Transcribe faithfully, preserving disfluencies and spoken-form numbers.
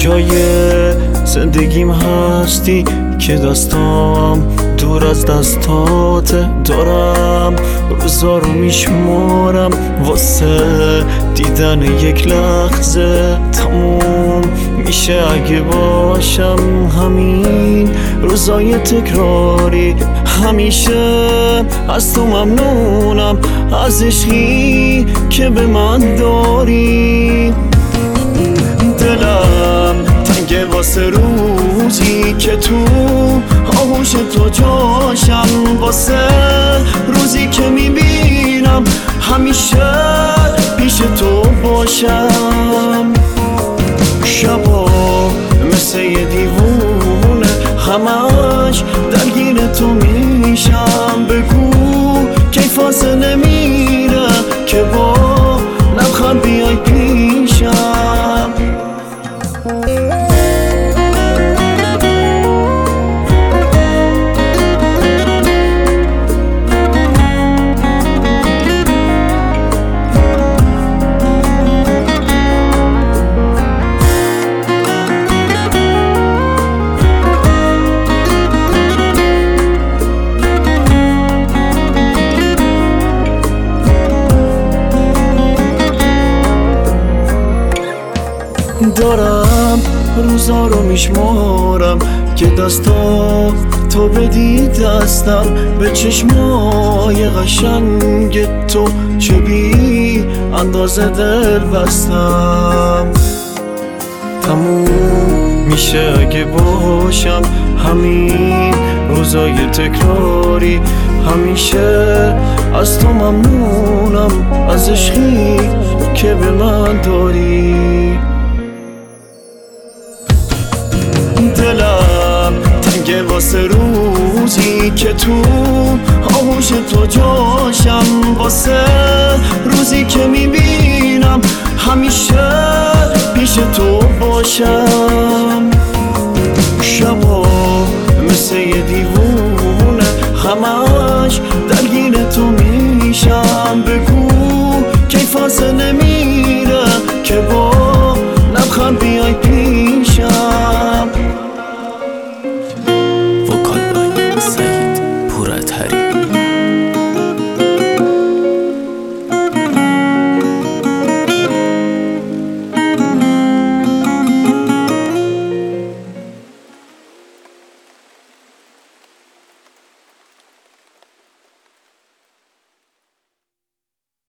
جای زندگیم هستی که دستام دور از دستات دارم. روزا رو میشمارم واسه دیدن یک لحظه تموم میشه اگه باشم همین روزای تکراری. همیشه از تو ممنونم، از عشقی که به من داری. دلم تنگه واسه روزی که تو آغوش تو جاشم، واسه روزی که میبینم همیشه پیش تو باشم. شبا مثل یه دیوونه همش درگیر تو میشم. بگو کی فاصله نمیره که با لبخند بیای پیشم. دارم روزا رو میشمارم که دستا تو بدی دستم، به چشمای قشنگ تو چه بی اندازه دل بستم. تموم میشه اگه باشم همین روزای تکراری. همیشه از تو ممنونم، از عشقی که به من داری. دلم تنگه واسه روزی که تو آغوش تو جاشم، واسه روزی که میبینم همیشه پیش تو باشم. شبا مثل یه دیوونه همش درگیر تو میشم. بگو کی فاصله نمیره که با